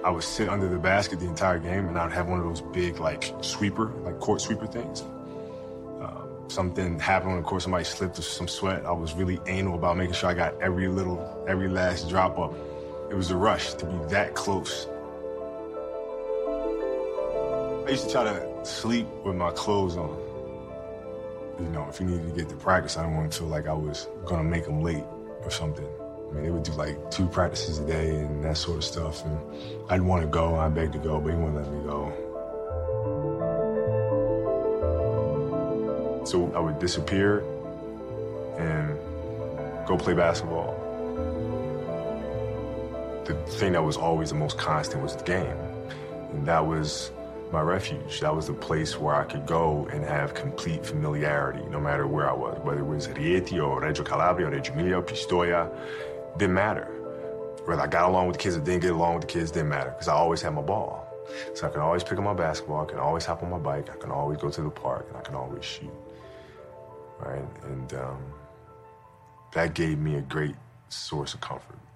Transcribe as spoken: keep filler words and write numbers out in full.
I would sit under the basket the entire game, and I'd have one of those big, like, sweeper, like court sweeper things. Um, something happened on the court, somebody slipped with some sweat. I was really anal about making sure I got every little, every last drop of it. It was a rush to be that close. I used to try to sleep with my clothes on. You know, if you needed to get to practice, I didn't want to feel like I was gonna make them late or something. I mean, they would do like two practices a day and that sort of stuff. And I didn't want to go, I begged to go, but he wouldn't let me go. So I would disappear and go play basketball. The thing that was always the most constant was the game. And that was my refuge. That was the place where I could go and have complete familiarity, no matter where I was, whether it was Rieti or Reggio Calabria or Reggio Emilia, Pistoia, didn't matter. Whether I got along with the kids or didn't get along with the kids, didn't matter, because I always had my ball. So I could always pick up my basketball, I could always hop on my bike, I could always go to the park, and I could always shoot, right? And um, that gave me a great source of comfort.